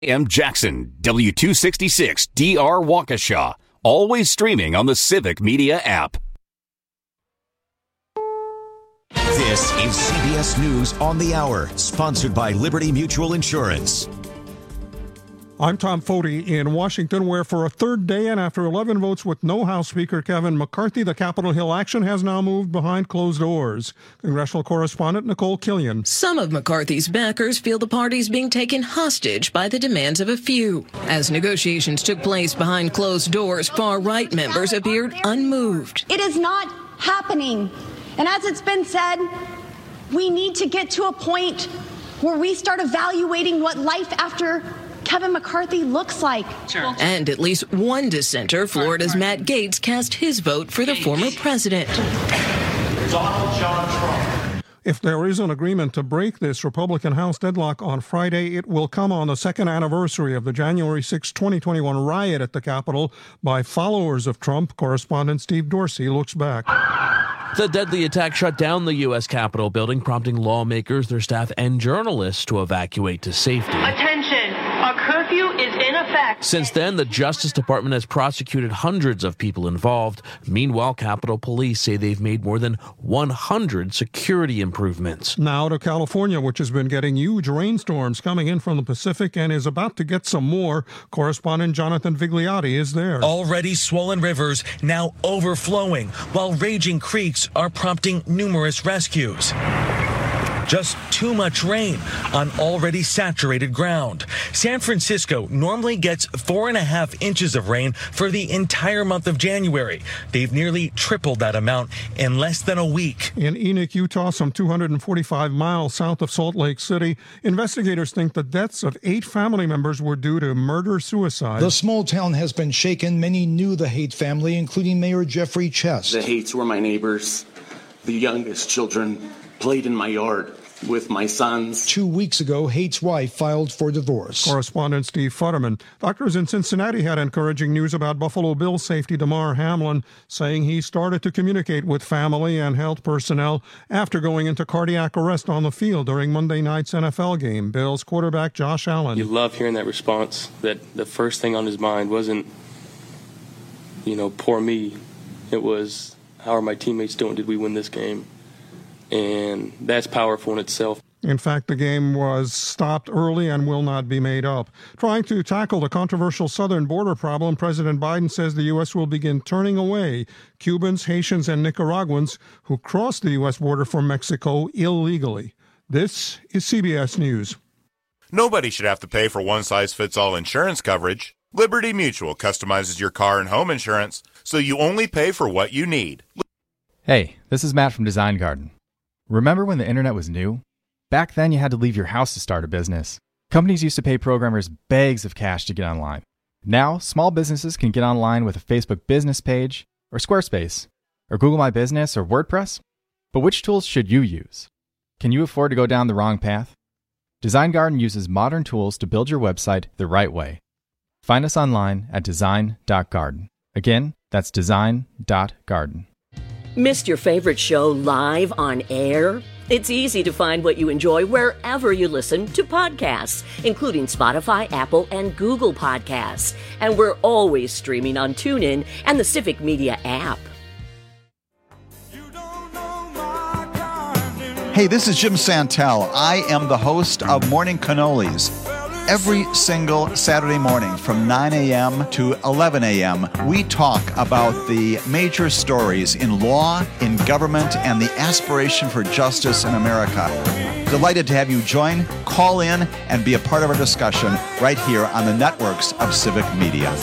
AM Jackson, W266 DR Waukesha. Always streaming on the Civic Media app. This is CBS News on the Hour, sponsored by Liberty Mutual Insurance. I'm Tom Foti in Washington, where for a third day and after 11 votes with no House Speaker Kevin McCarthy, the Capitol Hill action has now moved behind closed doors. Congressional correspondent Nicole Killian. Some of McCarthy's backers feel the party's being taken hostage by the demands of a few. As negotiations took place behind closed doors, far-right members appeared unmoved. It is not happening. And as it's been said, we need to get to a point where we start evaluating what life after Kevin McCarthy looks like. Sure. And at least one dissenter, Florida's Matt Gaetz, cast his vote for the former president. Donald John Trump. If there is an agreement to break this Republican House deadlock on Friday, it will come on the second anniversary of the January 6, 2021 riot at the Capitol by followers of Trump. Correspondent Steve Dorsey looks back. The deadly attack shut down the U.S. Capitol building, prompting lawmakers, their staff, and journalists to evacuate to safety. Attention! A curfew is in effect. Since then, the Justice Department has prosecuted hundreds of people involved. Meanwhile, Capitol Police say they've made more than 100 security improvements. Now to California, which has been getting huge rainstorms coming in from the Pacific and is about to get some more. Correspondent Jonathan Vigliotti is there. Already swollen rivers now overflowing, while raging creeks are prompting numerous rescues. Just too much rain on already saturated ground. San Francisco normally gets 4.5 inches of rain for the entire month of January. They've nearly tripled that amount in less than a week. In Enoch, Utah, some 245 miles south of Salt Lake City, investigators think the deaths of 8 family members were due to murder-suicide. The small town has been shaken. Many knew the Haight family, including Mayor Jeffrey Chest. The Haights were my neighbors. The youngest children played in my yard with my sons. 2 weeks ago, Haight's wife filed for divorce. Correspondent Steve Futterman. Doctors in Cincinnati had encouraging news about Buffalo Bills safety Damar Hamlin, saying he started to communicate with family and health personnel after going into cardiac arrest on the field during Monday night's NFL game. Bills quarterback Josh Allen. You love hearing that response, that the first thing on his mind wasn't, poor me. It was, how are my teammates doing? Did we win this game? And that's powerful in itself. In fact, the game was stopped early and will not be made up. Trying to tackle the controversial southern border problem, President Biden says the U.S. will begin turning away Cubans, Haitians, and Nicaraguans who cross the U.S. border from Mexico illegally. This is CBS News. Nobody should have to pay for one-size-fits-all insurance coverage. Liberty Mutual customizes your car and home insurance so you only pay for what you need. Hey, this is Matt from Design Garden. Remember when the internet was new? Back then, you had to leave your house to start a business. Companies used to pay programmers bags of cash to get online. Now, small businesses can get online with a Facebook business page, or Squarespace, or Google My Business, or WordPress. But which tools should you use? Can you afford to go down the wrong path? Design Garden uses modern tools to build your website the right way. Find us online at design.garden. Again, that's design.garden. Missed your favorite show live on air? It's easy to find what you enjoy wherever you listen to podcasts, including Spotify, Apple, and Google Podcasts. And we're always streaming on TuneIn and the Civic Media app. Hey, this is Jim Santel. I am the host of Morning Cannolis. Every single Saturday morning from 9 a.m. to 11 a.m., we talk about the major stories in law, in government, and the aspiration for justice in America. Delighted to have you join, call in, and be a part of our discussion right here on the networks of Civic Media.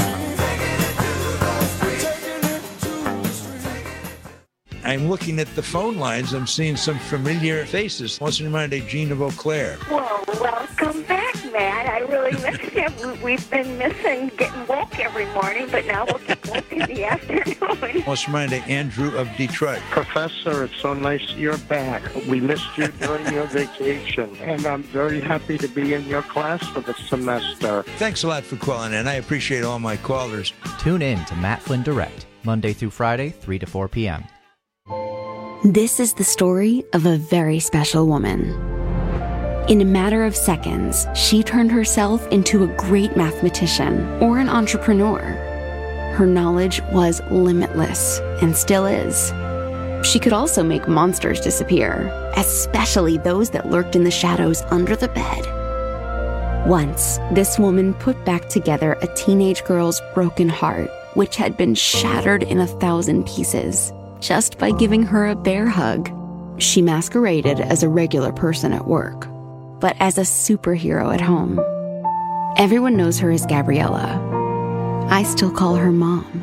I'm looking at the phone lines. I'm seeing some familiar faces. What's reminded Gina Beauclair? Well, welcome back, Matt. I really missed you. We've been missing getting woke every morning, but now we'll get woke in the afternoon. What's reminded Andrew of Detroit? Professor, it's so nice you're back. We missed you during your vacation, and I'm very happy to be in your class for the semester. Thanks a lot for calling in. I appreciate all my callers. Tune in to Matt Flynn Direct, Monday through Friday, 3 to 4 p.m. This is the story of a very special woman. In a matter of seconds, she turned herself into a great mathematician or an entrepreneur. Her knowledge was limitless and still is. She could also make monsters disappear, especially those that lurked in the shadows under the bed. Once, this woman put back together a teenage girl's broken heart, which had been shattered in 1,000 pieces, just by giving her a bear hug. She masqueraded as a regular person at work, but as a superhero at home. Everyone knows her as Gabriella. I still call her Mom.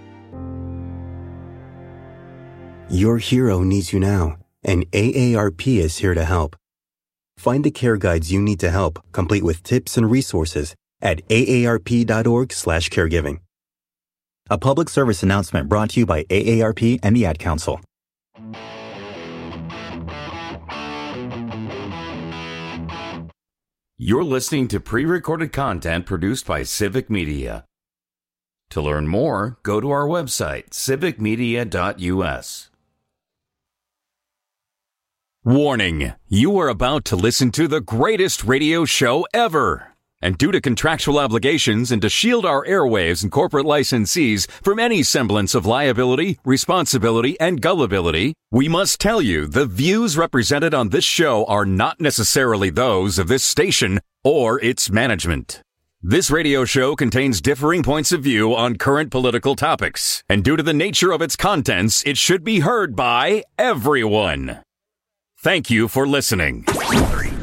Your hero needs you now, and AARP is here to help. Find the care guides you need to help, complete with tips and resources at aarp.org/caregiving. A public service announcement brought to you by AARP and the Ad Council. You're listening to pre-recorded content produced by Civic Media. To learn more, go to our website, civicmedia.us. Warning, you are about to listen to the greatest radio show ever. And due to contractual obligations and to shield our airwaves and corporate licensees from any semblance of liability, responsibility, and gullibility, we must tell you the views represented on this show are not necessarily those of this station or its management. This radio show contains differing points of view on current political topics, and due to the nature of its contents, it should be heard by everyone. Thank you for listening. 3, 2,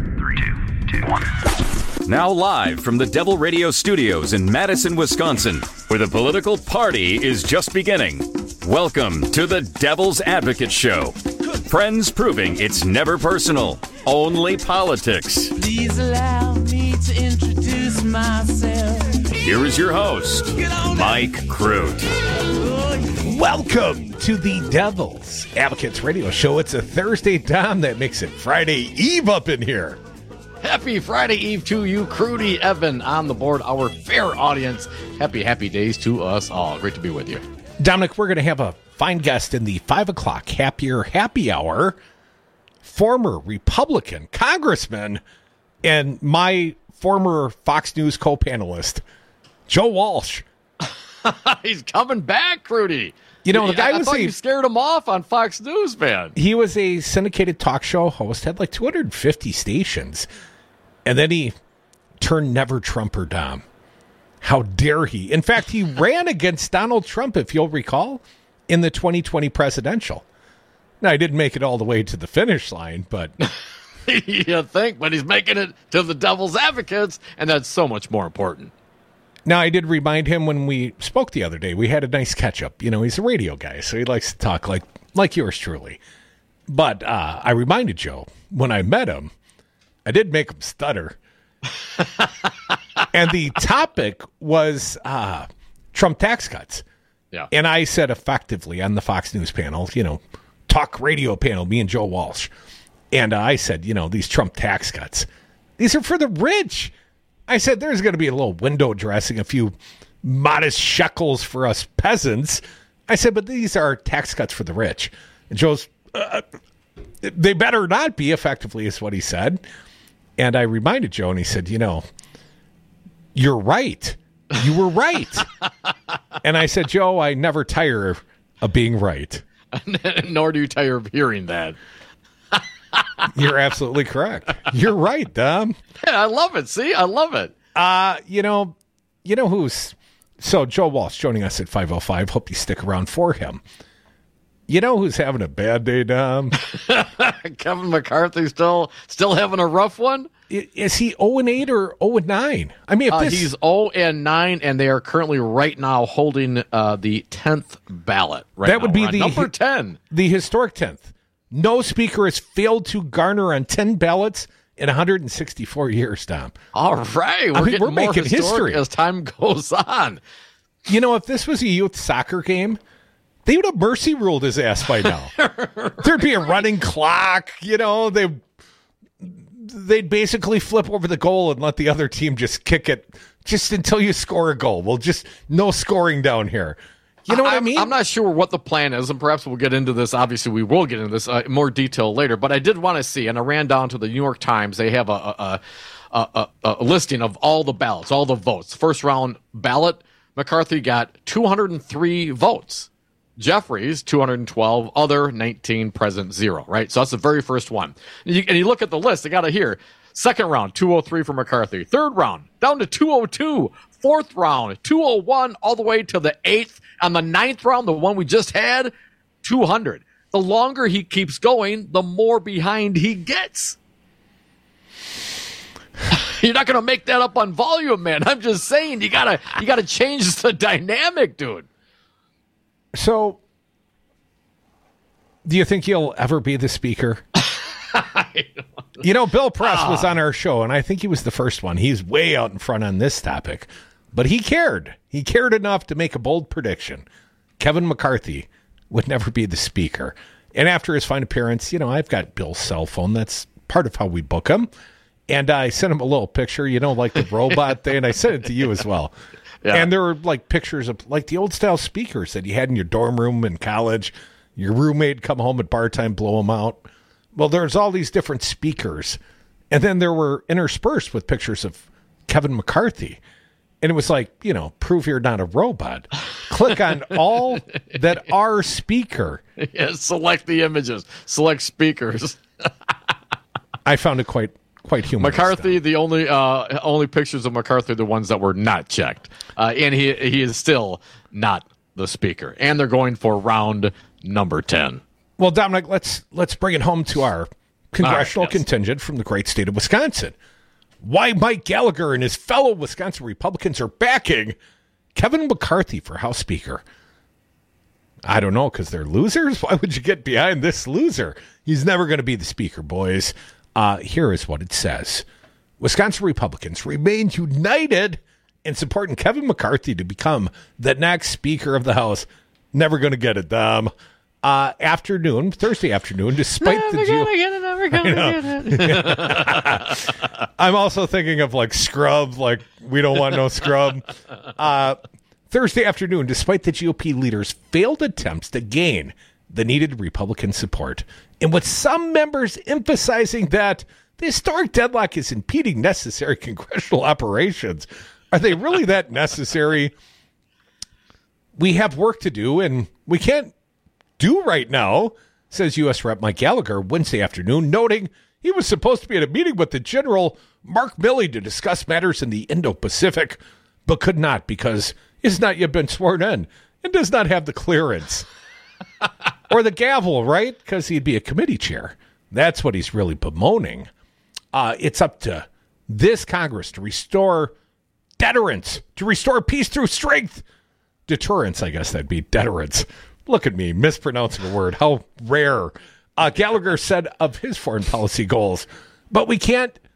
1. Now live from the Devil Radio Studios in Madison, Wisconsin, where the political party is just beginning. Welcome to the Devil's Advocate Show. Friends proving it's never personal, only politics. Please allow me to introduce myself. Here is your host, Mike Crute. Welcome to the Devil's Advocates Radio Show. It's a Thursday, Tom. That makes it Friday Eve up in here. Happy Friday Eve to you, Crudy, Evan, on the board, our fair audience. Happy days to us all. Great to be with you. Dominic, we're going to have a fine guest in the 5 o'clock happy hour. Former Republican congressman and my former Fox News co-panelist, Joe Walsh. He's coming back, Crudy. You know, the guy I thought you scared him off on Fox News, man. He was a syndicated talk show host, had like 250 stations. And then he turned never Trumper, Dom. How dare he? In fact, he ran against Donald Trump, if you'll recall, in the 2020 presidential. Now, he didn't make it all the way to the finish line, but... You think, but he's making it to the Devil's Advocates, and that's so much more important. Now, I did remind him when we spoke the other day, we had a nice catch-up. You know, he's a radio guy, so he likes to talk like yours truly. But I reminded Joe, when I met him, I did make him stutter. And the topic was Trump tax cuts. Yeah. And I said effectively on the Fox News panel, you know, talk radio panel, me and Joe Walsh. And I said, you know, these Trump tax cuts, these are for the rich. I said, there's going to be a little window dressing, a few modest shekels for us peasants. I said, but these are tax cuts for the rich. And Joe's, they better not be, effectively, is what he said. And I reminded Joe, and he said, you know, you're right. You were right. And I said, Joe, I never tire of being right. Nor do you tire of hearing that. You're absolutely correct. You're right, Dom. Yeah, I love it. See, I love it. You know who's... So Joe Walsh joining us at 5:05. Hope you stick around for him. You know who's having a bad day, Dom? Kevin McCarthy still having a rough one? Is he 0-8 or 0-9? I mean, if he's 0-9, and they are currently right now holding the 10th ballot. That would be the number 10, the historic 10th. No speaker has failed to garner on 10 ballots in 164 years, Tom. All right, we're making history as time goes on. You know, if this was a youth soccer game, they would have mercy ruled his ass by now. There'd be a running clock. You know, they'd basically flip over the goal and let the other team just kick it just until you score a goal. Well, just no scoring down here. You know what I mean? I'm not sure what the plan is, and perhaps we'll get into this. Obviously, we will get into this in more detail later. But I did want to see, and I ran down to the New York Times. They have a listing of all the ballots, all the votes. First round ballot, McCarthy got 203 votes. Jeffries, 212. Other, 19. Present, 0. Right? So that's the very first one. And you look at the list. I got it here. Second round, 203 for McCarthy. Third round, down to 202. Fourth round, 201, all the way to the 8th. On the 9th round, the one we just had, 200. The longer he keeps going, the more behind he gets. You're not going to make that up on volume, man. I'm just saying you gotta change the dynamic, dude. So, do you think he'll ever be the speaker? You know, Bill Press was on our show, and I think he was the first one. He's way out in front on this topic. But he cared. He cared enough to make a bold prediction. Kevin McCarthy would never be the speaker. And after his fine appearance, you know, I've got Bill's cell phone. That's part of how we book him. And I sent him a little picture, you know, like the robot thing. And I sent it to you as well. Yeah. And there were like pictures of like the old style speakers that you had in your dorm room in college. Your roommate come home at bar time, blow them out. Well, there's all these different speakers. And then there were interspersed with pictures of Kevin McCarthy. And it was like, you know, prove you're not a robot. Click on all that are speaker. Yeah, select the images. Select speakers. I found it quite humorous. McCarthy, the only pictures of McCarthy are the ones that were not checked. And he is still not the speaker. And they're going for round number 10. Well, Dominic, let's bring it home to our congressional contingent from the great state of Wisconsin. Why Mike Gallagher and his fellow Wisconsin Republicans are backing Kevin McCarthy for House Speaker. I don't know, because they're losers? Why would you get behind this loser? He's never going to be the speaker, boys. Here is what it says. Wisconsin Republicans remain united in supporting Kevin McCarthy to become the next Speaker of the House. Never going to get it, Dom. Thursday afternoon, despite never gonna get it. I'm also thinking of like Scrub, like we don't want no Scrub. Thursday afternoon, despite the GOP leaders' failed attempts to gain the needed Republican support, and with some members emphasizing that the historic deadlock is impeding necessary congressional operations. Are they really that necessary? We have work to do, and we can't do right now, says U.S. Rep. Mike Gallagher Wednesday afternoon, noting he was supposed to be at a meeting with the General Mark Milley to discuss matters in the Indo-Pacific, but could not because he has not yet been sworn in and does not have the clearance. Or the gavel, right? Because he'd be a committee chair. That's what he's really bemoaning. It's up to this Congress to restore deterrence, to restore peace through strength. Deterrence, I guess that'd be deterrence. Look at me, mispronouncing a word. How rare. Gallagher said of his foreign policy goals, but we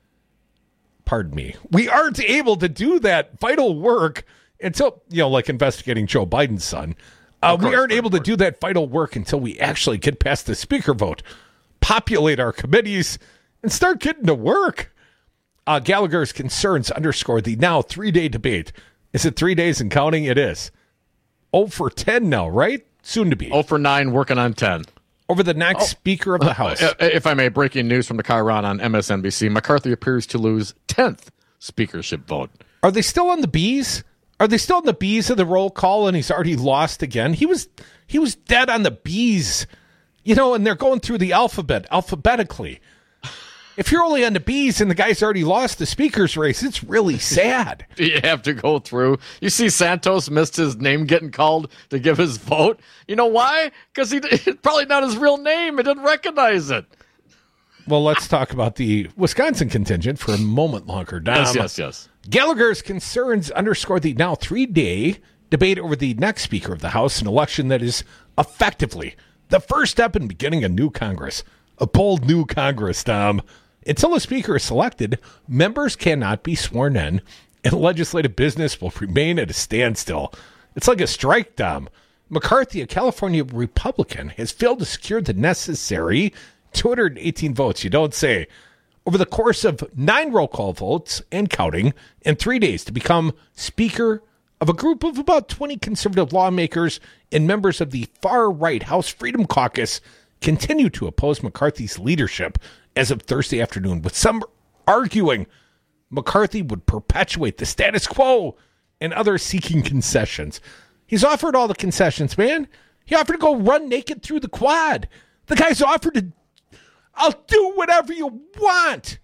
aren't able to do that vital work until, you know, like investigating Joe Biden's son. We aren't able to do that vital work until we actually get past the speaker vote, populate our committees, and start getting to work. Gallagher's concerns underscore the now 3-day debate. Is it 3 days and counting? It is. 0 for 10 now, right? Soon to be. 0 for 9, working on 10. Over the next Speaker of the House. If I may, breaking news from the Chiron on MSNBC. McCarthy appears to lose 10th speakership vote. Are they still on the B's? Are they still on the B's of the roll call and he's already lost again? He was dead on the B's, you know, and they're going through the alphabet alphabetically. If you're only on the B's and the guy's already lost the speaker's race, it's really sad. Do you have to go through? You see Santos missed his name getting called to give his vote. You know why? Because it's probably not his real name. He didn't recognize it. Well, let's talk about the Wisconsin contingent for a moment longer. Yes. Gallagher's concerns underscore the now 3-day debate over the next Speaker of the House, an election that is effectively the first step in beginning a new Congress. A bold new Congress, Tom. Until a speaker is selected, members cannot be sworn in, and legislative business will remain at a standstill. It's like a strike, Tom. McCarthy, a California Republican, has failed to secure the necessary 218 votes, you don't say, over the course of 9 roll call votes and counting in 3 days to become Speaker of a group of about 20 conservative lawmakers and members of the far-right House Freedom Caucus continue to oppose McCarthy's leadership as of Thursday afternoon, with some arguing McCarthy would perpetuate the status quo and others seeking concessions. He's offered all the concessions, man. He offered to go run naked through the quad. The guy's offered to, I'll do whatever you want.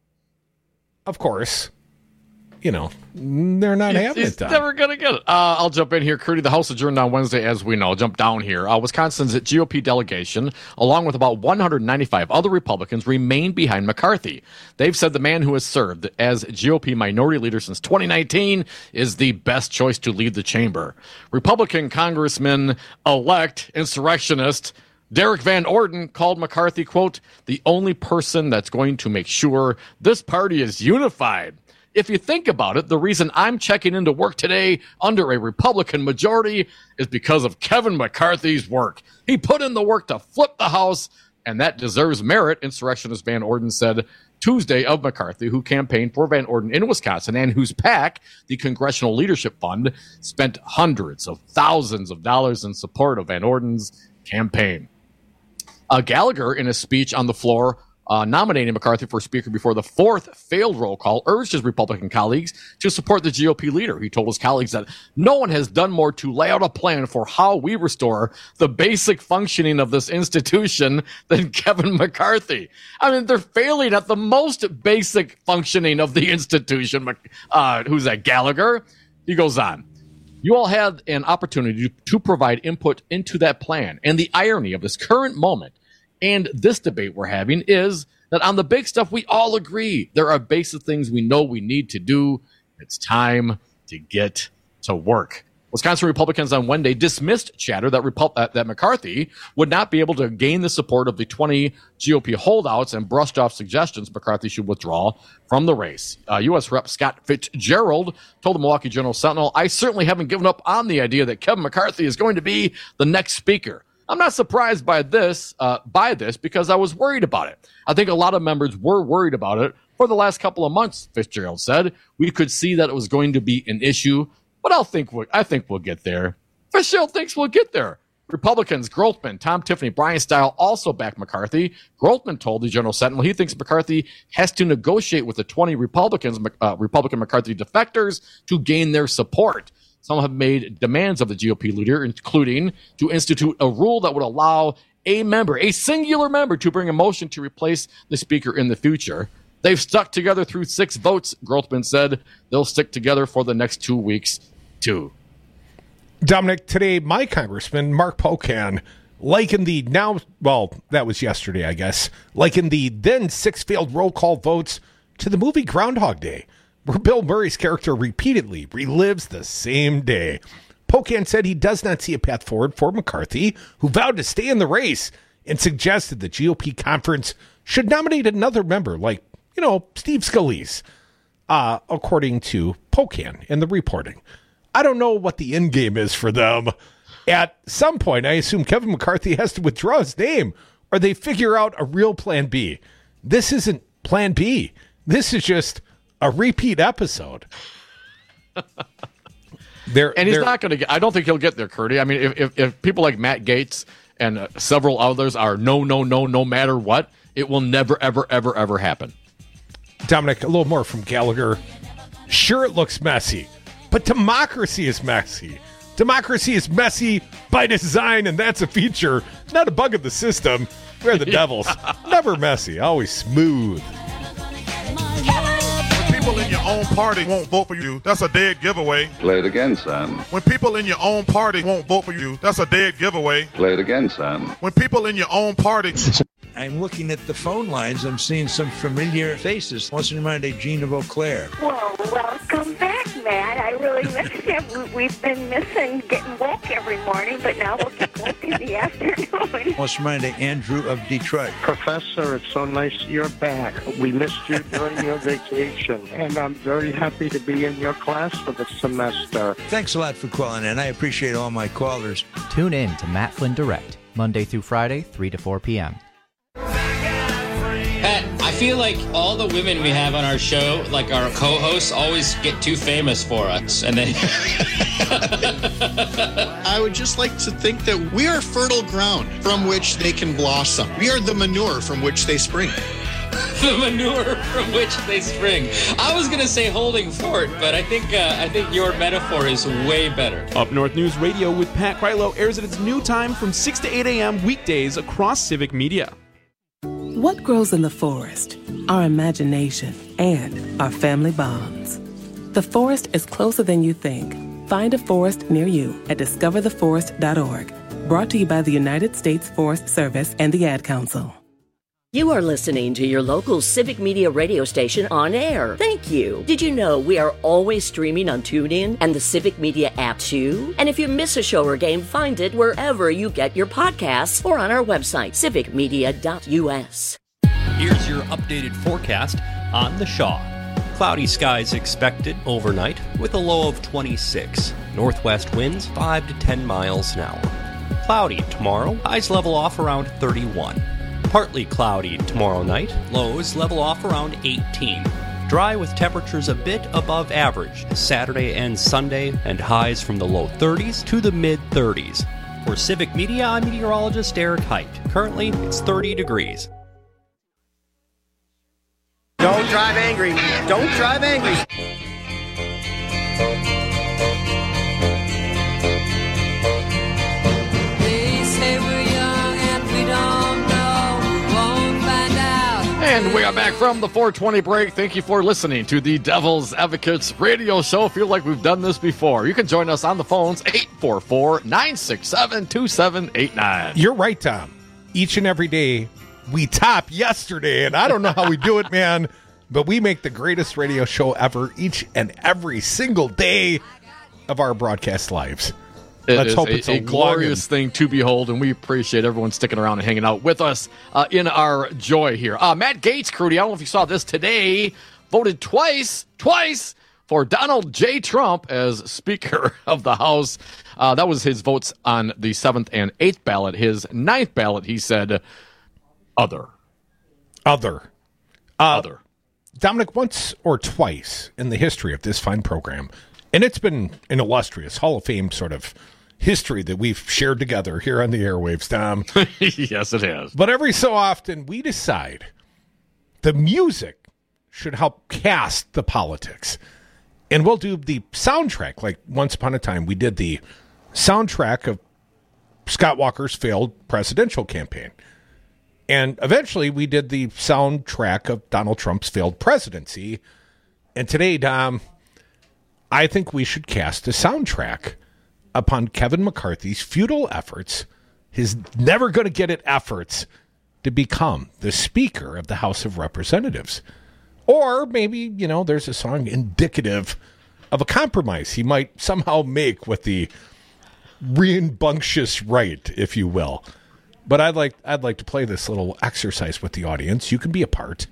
Of course, you know, they're not having it done. He's never going to get it. I'll jump in here. Curdy, the House adjourned on Wednesday, as we know. Jump down here. Wisconsin's GOP delegation, along with about 195 other Republicans, remain behind McCarthy. They've said the man who has served as GOP minority leader since 2019 is the best choice to lead the chamber. Republican Congressman-elect insurrectionist Derek Van Orden called McCarthy, quote, the only person that's going to make sure this party is unified. If you think about it, the reason I'm checking into work today under a Republican majority is because of Kevin McCarthy's work. He put in the work to flip the House, and that deserves merit, insurrectionist Van Orden said Tuesday of McCarthy, who campaigned for Van Orden in Wisconsin and whose PAC, the Congressional Leadership Fund, spent hundreds of thousands of dollars in support of Van Orden's campaign. Gallagher, in a speech on the floor, nominating McCarthy for Speaker before the fourth failed roll call, urged his Republican colleagues to support the GOP leader. He told his colleagues that no one has done more to lay out a plan for how we restore the basic functioning of this institution than Kevin McCarthy. I mean, they're failing at the most basic functioning of the institution. Who's that, Gallagher? He goes on. You all had an opportunity to provide input into that plan. And the irony of this current moment and this debate we're having is that on the big stuff, we all agree. There are basic things we know we need to do. It's time to get to work. Wisconsin Republicans on Wednesday dismissed chatter that McCarthy would not be able to gain the support of the 20 GOP holdouts and brushed off suggestions McCarthy should withdraw from the race. U.S. Rep. Scott Fitzgerald told the Milwaukee Journal-Sentinel, I certainly haven't given up on the idea that Kevin McCarthy is going to be the next speaker. I'm not surprised by this because I was worried about it. I think a lot of members were worried about it for the last couple of months, Fitzgerald said. We could see that it was going to be an issue, but I think we'll get there. Fitzgerald thinks we'll get there. Republicans, Grothman, Tom Tiffany, Brian Stile also backed McCarthy. Grothman told the Journal Sentinel he thinks McCarthy has to negotiate with the 20 Republican McCarthy defectors to gain their support. Some have made demands of the GOP leader, including to institute a rule that would allow a singular member, to bring a motion to replace the speaker in the future. They've stuck together through 6 votes, Grothman said. They'll stick together for the next 2 weeks, too. Dominic, today, my congressman, Mark Pocan, likened the that was yesterday, I guess, likened the then 6 failed roll call votes to the movie Groundhog Day, where Bill Murray's character repeatedly relives the same day. Pocan said he does not see a path forward for McCarthy, who vowed to stay in the race, and suggested the GOP conference should nominate another member like, Steve Scalise, according to Pocan in the reporting. I don't know what the end game is for them. At some point, I assume Kevin McCarthy has to withdraw his name, or they figure out a real plan B. This isn't plan B. This is just a repeat episode. He's not going to get, I don't think he'll get there, Curdy. I mean, if people like Matt Gaetz and several others are no matter what, it will never, ever, ever, ever happen. Dominic, a little more from Gallagher. Sure, it looks messy, but democracy is messy. Democracy is messy by design, and that's a feature, not a bug of the system. We're the devils. Never messy, always smooth. People in your own party won't vote for you, that's a dead giveaway. Play it again, son. When people in your own party won't vote for you, that's a dead giveaway. Play it again, son. When people in your own party... I'm looking at the phone lines. I'm seeing some familiar faces. What's in mind, Jean of Eau Claire? Well, welcome back, Matt. I really missed him. We've been missing getting woke every morning, but now we'll get woke in the afternoon. What's in mind, Andrew of Detroit? Professor, it's so nice you're back. We missed you during your vacation, and I'm very happy to be in your class for the semester. Thanks a lot for calling in. I appreciate all my callers. Tune in to Matt Flynn Direct, Monday through Friday, 3 to 4 p.m. Pat, I feel like all the women we have on our show, like our co-hosts, always get too famous for us. And then I would just like to think that we are fertile ground from which they can blossom. We are the manure from which they spring. The manure from which they spring. I was going to say holding fort, but I think your metaphor is way better. Up North News Radio with Pat Krylo airs at its new time from 6 to 8 a.m. weekdays across Civic Media. What grows in the forest? Our imagination and our family bonds. The forest is closer than you think. Find a forest near you at discovertheforest.org. Brought to you by the United States Forest Service and the Ad Council. You are listening to your local Civic Media radio station on air. Thank you. Did you know we are always streaming on TuneIn and the Civic Media app too? And if you miss a show or game, find it wherever you get your podcasts or on our website, civicmedia.us. Here's your updated forecast on the Shaw. Cloudy skies expected overnight with a low of 26. Northwest winds 5 to 10 miles an hour. Cloudy tomorrow, highs level off around 31. Partly cloudy tomorrow night, lows level off around 18. Dry with temperatures a bit above average Saturday and Sunday, and highs from the low 30s to the mid 30s. For Civic Media, I'm meteorologist Eric Height. Currently, it's 30 degrees. Don't drive angry. Don't drive angry. They say we're young and we don't know. We won't find out. And we are back from the 420 break. Thank you for listening to the Devil's Advocates radio show. Feel like we've done this before. You can join us on the phones, 844-967-2789. You're right, Tom. Each and every day, we top yesterday, and I don't know how we do it, man, but we make the greatest radio show ever each and every single day of our broadcast lives. Let's hope it's a glorious thing to behold, and we appreciate everyone sticking around and hanging out with us in our joy here. Matt Gaetz, Crudy, I don't know if you saw this today, voted twice for Donald J. Trump as Speaker of the House. That was his votes on the 7th and 8th ballot. His 9th ballot, he said, Other. Dominic, once or twice in the history of this fine program, and it's been an illustrious Hall of Fame sort of history that we've shared together here on the airwaves, Tom. Yes, it has. But every so often, we decide the music should help cast the politics. And we'll do the soundtrack. Like once upon a time, we did the soundtrack of Scott Walker's failed presidential campaign. And eventually we did the soundtrack of Donald Trump's failed presidency. And today, Dom, I think we should cast a soundtrack upon Kevin McCarthy's futile efforts, his never going to get it efforts to become the Speaker of the House of Representatives. Or maybe, there's a song indicative of a compromise he might somehow make with the rambunctious right, if you will. But I'd like to play this little exercise with the audience. You can be a part.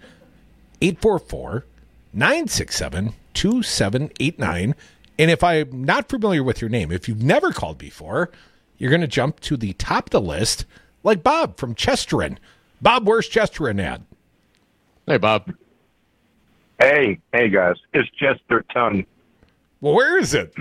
844-967-2789. And if I'm not familiar with your name, if you've never called before, you're going to jump to the top of the list, like Bob from Chesterin. Bob, where's Chesterin at? Hey, Bob. Hey, guys. It's Chesterton. Well, where is it?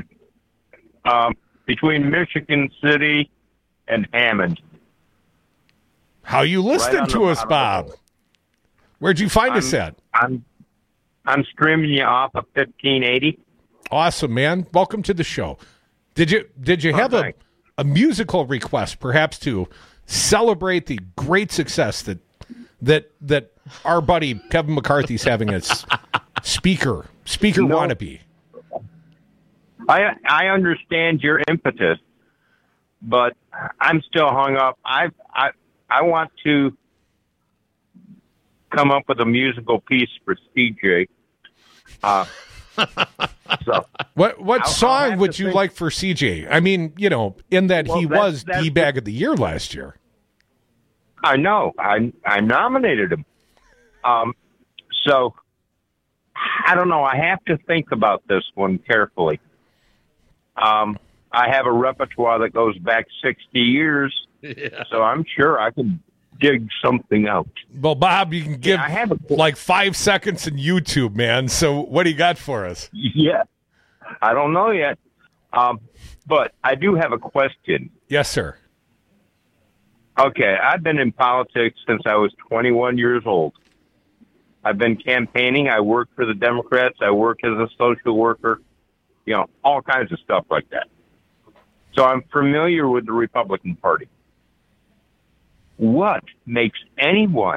Between Michigan City and Hammond. How you listening right to us, Bob? Where'd you find us at? I'm streaming you off of 1580. Awesome, man. Welcome to the show. Did you have a musical request, perhaps to celebrate the great success that our buddy Kevin McCarthy's having as speaker wannabe? I understand your impetus, but I'm still hung up. I want to come up with a musical piece for CJ. So what song would you like for CJ? I mean, in that he was D-Bag of the Year last year. I know. I nominated him. So I don't know. I have to think about this one carefully. I have a repertoire that goes back 60 years, so I'm sure I could dig something out. Well, Bob, you can give like 5 seconds in YouTube, man. So what do you got for us? Yeah, I don't know yet. But I do have a question. Yes, sir. Okay, I've been in politics since I was 21 years old. I've been campaigning. I work for the Democrats. I work as a social worker, all kinds of stuff like that. So I'm familiar with the Republican Party. What makes anyone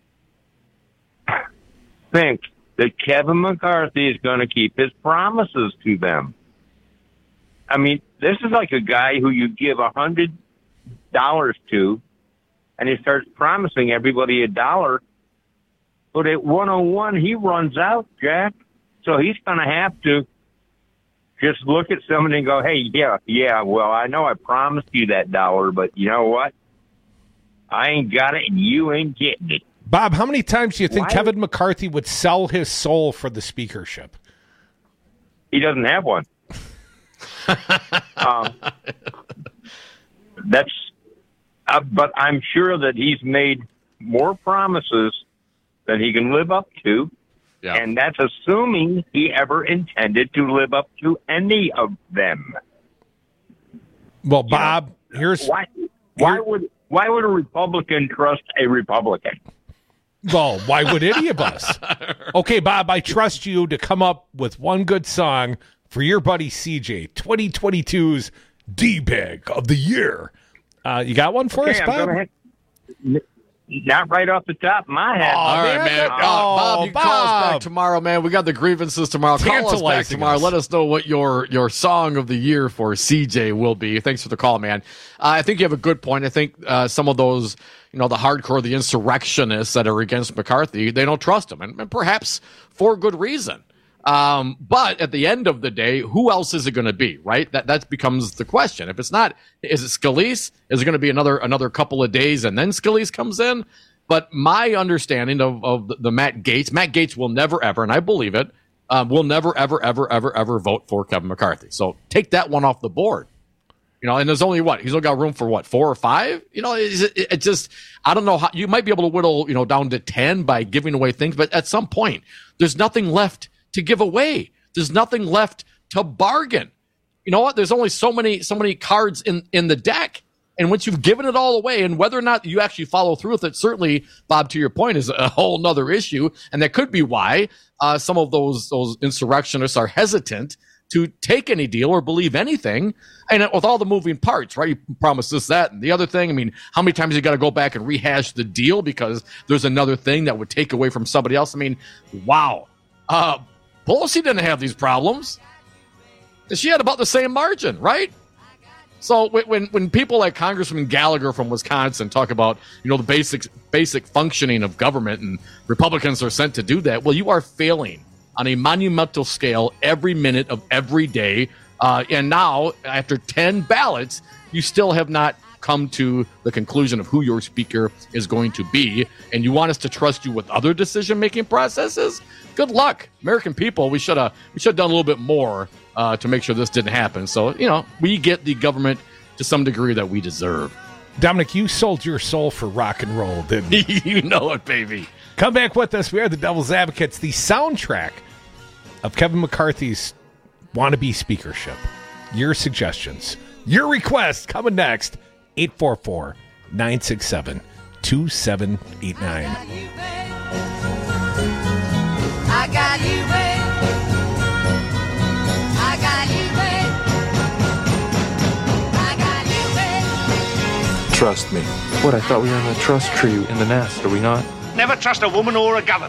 think that Kevin McCarthy is going to keep his promises to them? I mean, this is like a guy who you give $100 to, and he starts promising everybody $1. But at 101, he runs out, Jack. So he's going to have to just look at somebody and go, hey, yeah, well, I know I promised you that $1, but you know what? I ain't got it, and you ain't getting it. Bob, how many times do you think Kevin McCarthy would sell his soul for the speakership? He doesn't have one. But I'm sure that he's made more promises than he can live up to, and that's assuming he ever intended to live up to any of them. Well, Bob, here's why would a Republican trust a Republican? Well, why would any of us? Okay, Bob, I trust you to come up with one good song for your buddy CJ, 2022's D-Bag of the Year. You got one for us, Bob? Not right off the top of my head. All right, man. Bob, you can call us back tomorrow, man. We got the grievances tomorrow. Call us back tomorrow. Let us know what your song of the year for CJ will be. Thanks for the call, man. I think you have a good point. I think some of those, the hardcore, the insurrectionists that are against McCarthy, they don't trust him, and perhaps for good reason. But at the end of the day, who else is it going to be, right? That becomes the question. If it's not, is it Scalise? Is it going to be another couple of days and then Scalise comes in? But my understanding of the Matt Gaetz will never, ever, and I believe it, will never, ever, ever, ever, ever vote for Kevin McCarthy. So take that one off the board. And there's only he's only got room for 4 or 5. It just, I don't know how you might be able to whittle, down to 10 by giving away things, but at some point, there's nothing left to give away. There's nothing left to bargain. You know what? There's only so many cards in the deck. And once you've given it all away, and whether or not you actually follow through with it, certainly, Bob, to your point, is a whole nother issue. And that could be why some of those insurrectionists are hesitant to take any deal or believe anything. And with all the moving parts, right? You promise this, that, and the other thing. I mean, how many times you got to go back and rehash the deal because there's another thing that would take away from somebody else? I mean, wow. Pelosi didn't have these problems. She had about the same margin, right? So when people like Congressman Gallagher from Wisconsin talk about, the basic functioning of government and Republicans are sent to do that, well, you are failing on a monumental scale every minute of every day. And now, after 10 ballots, you still have not come to the conclusion of who your speaker is going to be, and you want us to trust you with other decision-making processes? Good luck. American people, we should have done a little bit more to make sure this didn't happen. So, we get the government to some degree that we deserve. Dominic, you sold your soul for rock and roll, didn't you? You know it, baby. Come back with us. We are the Devil's Advocates, the soundtrack of Kevin McCarthy's wannabe speakership. Your suggestions, your requests coming next. 844-967-2789. I got you, babe. I got you, babe. I got you, babe. Trust me. What, I thought we were in the trust tree in the nest, are we not? Never trust a woman or a government.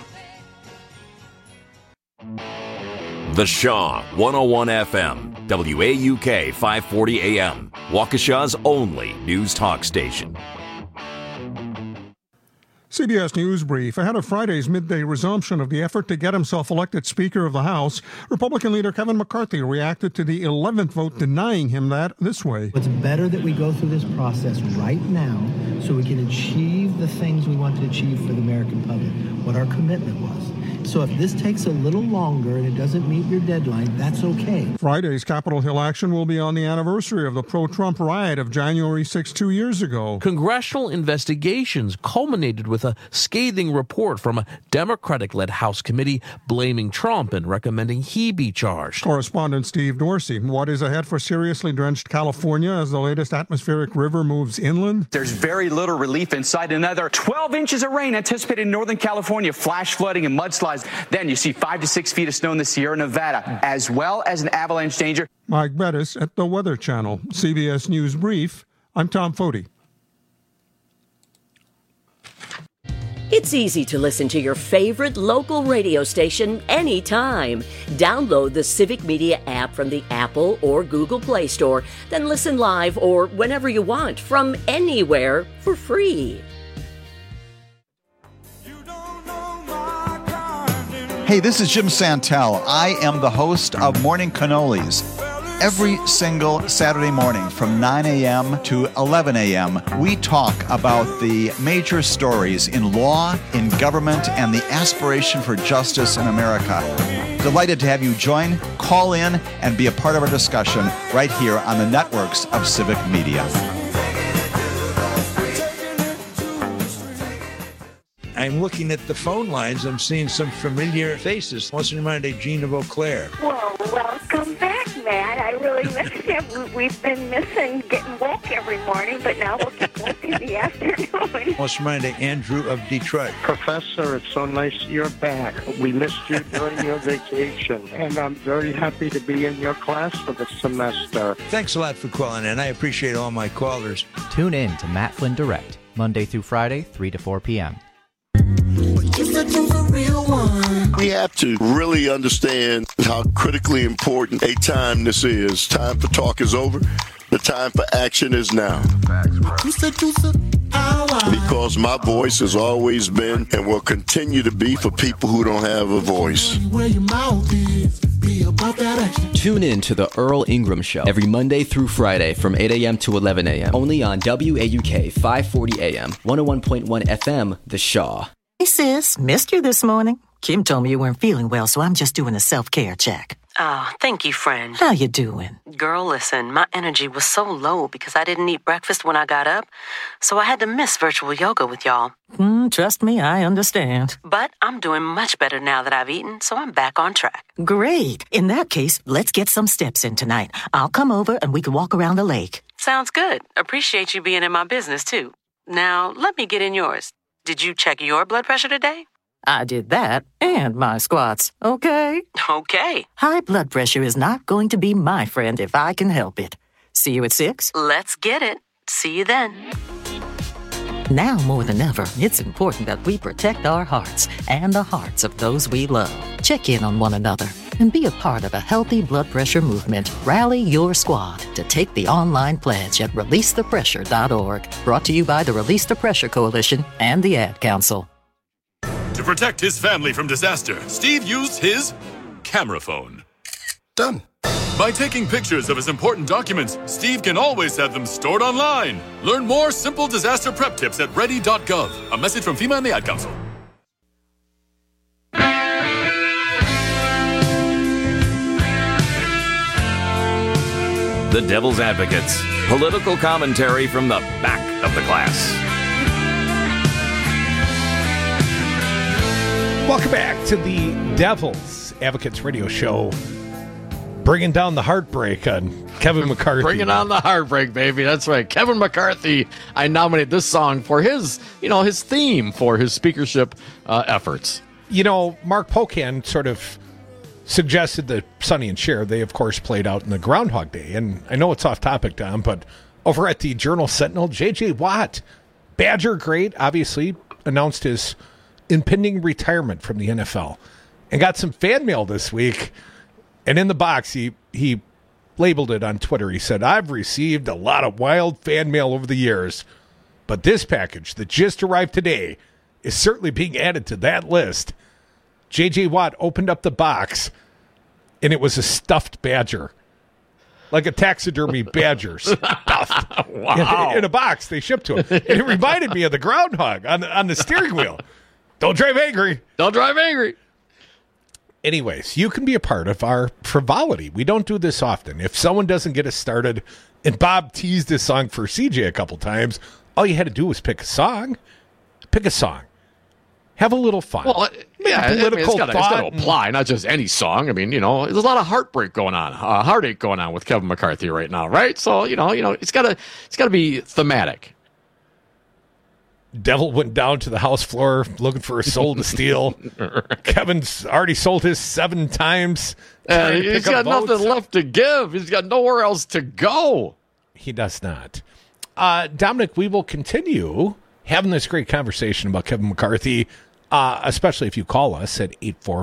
The Shaw 101 FM, WAUK 540 AM, Waukesha's only news talk station. CBS News Brief. Ahead of Friday's midday resumption of the effort to get himself elected Speaker of the House, Republican leader Kevin McCarthy reacted to the 11th vote denying him that this way. It's better that we go through this process right now so we can achieve the things we want to achieve for the American public, what our commitment was. So if this takes a little longer and it doesn't meet your deadline, that's okay. Friday's Capitol Hill action will be on the anniversary of the pro-Trump riot of January 6, 2 years ago. Congressional investigations culminated with a scathing report from a Democratic-led House committee blaming Trump and recommending he be charged. Correspondent Steve Dorsey, what is ahead for seriously drenched California as the latest atmospheric river moves inland? There's very little relief inside. Another 12 inches of rain anticipated in Northern California, flash flooding and mudslides. Then you see 5 to 6 feet of snow in the Sierra Nevada, as well as an avalanche danger. Mike Bettis at the Weather Channel. CBS News Brief. I'm Tom Foti. It's easy to listen to your favorite local radio station anytime. Download the Civic Media app from the Apple or Google Play Store, then listen live or whenever you want from anywhere for free. Hey, this is Jim Santel. I am the host of Morning Cannolis. Every single Saturday morning from 9 a.m. to 11 a.m., we talk about the major stories in law, in government, and the aspiration for justice in America. Delighted to have you join, call in, and be a part of our discussion right here on the networks of Civic Media. I'm looking at the phone lines. I'm seeing some familiar faces. What's in mind, Jean of Eau Claire? Well, welcome back, Matt. I really miss you. We've been missing getting woke every morning, but now we'll get woke in the afternoon. What's in mind, Andrew of Detroit? Professor, it's so nice you're back. We missed you during your vacation, and I'm very happy to be in your class for the semester. Thanks a lot for calling in. I appreciate all my callers. Tune in to Matt Flynn Direct, Monday through Friday, 3 to 4 p.m. We have to really understand how critically important a time this is. Time for talk is over. The time for action is now. Because my voice has always been and will continue to be for people who don't have a voice. Tune in to the Earl Ingram Show every Monday through Friday from 8 a.m. to 11 a.m. Only on WAUK 540 AM, 101.1 FM, The Shaw. Hey, sis. Missed you this morning. Kim told me you weren't feeling well, so I'm just doing a self-care check. Oh, thank you, friend. How you doing? Girl, listen, my energy was so low because I didn't eat breakfast when I got up, so I had to miss virtual yoga with y'all. Trust me, I understand. But I'm doing much better now that I've eaten, so I'm back on track. Great. In that case, let's get some steps in tonight. I'll come over and we can walk around the lake. Sounds good. Appreciate you being in my business, too. Now, let me get in yours. Did you check your blood pressure today? I did that and my squats, okay? Okay. High blood pressure is not going to be my friend if I can help it. See you at 6? Let's get it. See you then. Now more than ever, it's important that we protect our hearts and the hearts of those we love. Check in on one another and be a part of a healthy blood pressure movement. Rally your squad to take the online pledge at releasethepressure.org. Brought to you by the Release the Pressure Coalition and the Ad Council. To protect his family from disaster, Steve used his camera phone. Done. By taking pictures of his important documents, Steve can always have them stored online. Learn more simple disaster prep tips at ready.gov. A message from FEMA and the Ad Council. The Devil's Advocates. Political commentary from the back of the class. Welcome back to the Devil's Advocates radio show. Bringing down the heartbreak on Kevin McCarthy. Bringing on the heartbreak, baby. That's right. Kevin McCarthy. I nominated this song for his theme for his speakership efforts. You know, Mark Pocan sort of suggested that Sonny and Cher, they of course played out in the Groundhog Day. And I know it's off topic, Tom, but over at the Journal Sentinel, J.J. Watt, Badger great, obviously announced his impending retirement from the NFL and got some fan mail this week. And in the box, he labeled it on Twitter. He said, "I've received a lot of wild fan mail over the years, but this package that just arrived today is certainly being added to that list." J.J. Watt opened up the box, and it was a stuffed badger. Like a taxidermy badger stuffed. Wow. In a box they shipped to him. And it reminded me of the groundhog on the steering wheel. Don't drive angry. Don't drive angry. anyways, you can be a part of our frivolity. We don't do this often. If someone doesn't get us started, and Bob teased this song for CJ a couple times, all you had to do was pick a song. Pick a song. Have a little fun. Well, yeah, it's got to apply, not just any song. I mean, there's a lot of heartbreak going on, heartache going on with Kevin McCarthy right now, right? So, it's got to be thematic. Devil went down to the house floor looking for a soul to steal. Kevin's already sold his 7 times. He's got nothing left to give. He's got nowhere else to go. He does not. Dominic, we will continue having this great conversation about Kevin McCarthy, especially if you call us at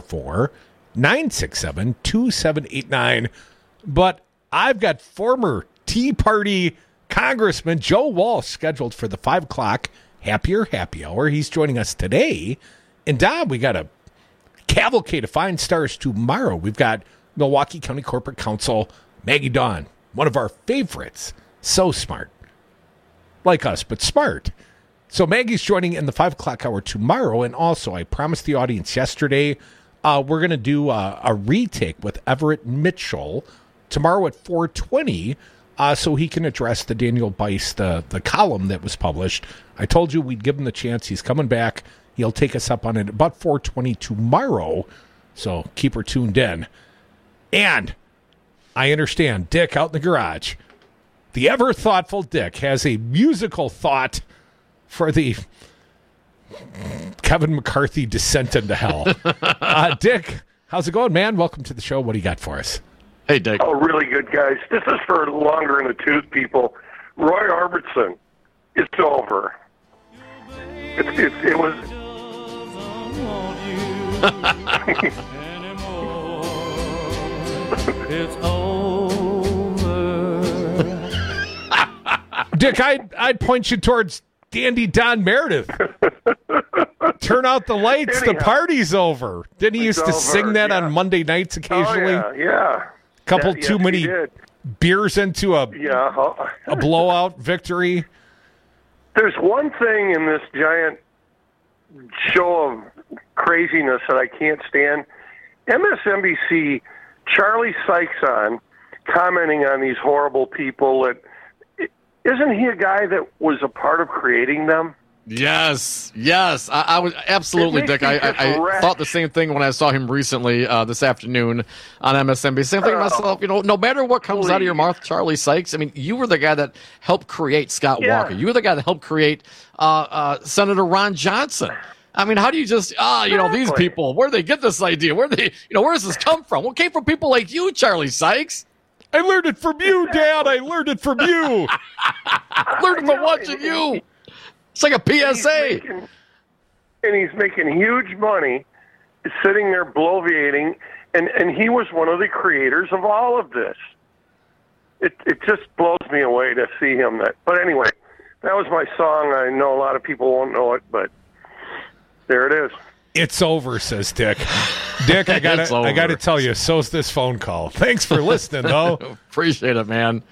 844-967-2789. But I've got former Tea Party Congressman Joe Walsh scheduled for the 5 o'clock Happier Happy Hour. He's joining us today. And Dom, we got a cavalcade of fine stars tomorrow. We've got Milwaukee County Corporate Counsel Maggie Dawn, one of our favorites. So smart. Like us, but smart. So Maggie's joining in the 5 o'clock hour tomorrow. And also, I promised the audience yesterday, we're going to do a retake with Everett Mitchell tomorrow at 4:20. So he can address the Daniel Bice, the column that was published. I told you we'd give him the chance. He's coming back. He'll take us up on it about 4:20 tomorrow. So keep her tuned in. And I understand Dick out in the garage, the ever thoughtful Dick, has a musical thought for the Kevin McCarthy descent into hell. Dick, how's it going, man? Welcome to the show. What do you got for us? Hey, Dick. Oh, really good, guys. This is for longer in the tooth people. Roy Orbison, it's over. It was. It's over. Dick, I'd point you towards Dandy Don Meredith. Turn out the lights. Anyhow, the party's over. Didn't he used to sing that on Monday nights occasionally? Oh, yeah. Couple too many beers into a blowout victory. There's one thing in this giant show of craziness that I can't stand. MSNBC, Charlie Sykes on, commenting on these horrible people. Isn't he a guy that was a part of creating them? Yes. I was absolutely, Dick. I thought the same thing when I saw him recently this afternoon on MSNBC. Same thing to myself, no matter what comes out of your mouth, Charlie Sykes, I mean, you were the guy that helped create Scott Walker. You were the guy that helped create Senator Ron Johnson. I mean, how do you just, these people, where do they get this idea? Where does this come from? Well, it came from people like you, Charlie Sykes. I learned it from you, Dad. I learned it from you. I learned it from watching you. It's like a PSA. And he's making huge money sitting there bloviating, and he was one of the creators of all of this. It just blows me away to see him. But anyway, that was my song. I know a lot of people won't know it, but there it is. It's over, says Dick. Dick, I gotta tell you, so's this phone call. Thanks for listening, though. Appreciate it, man.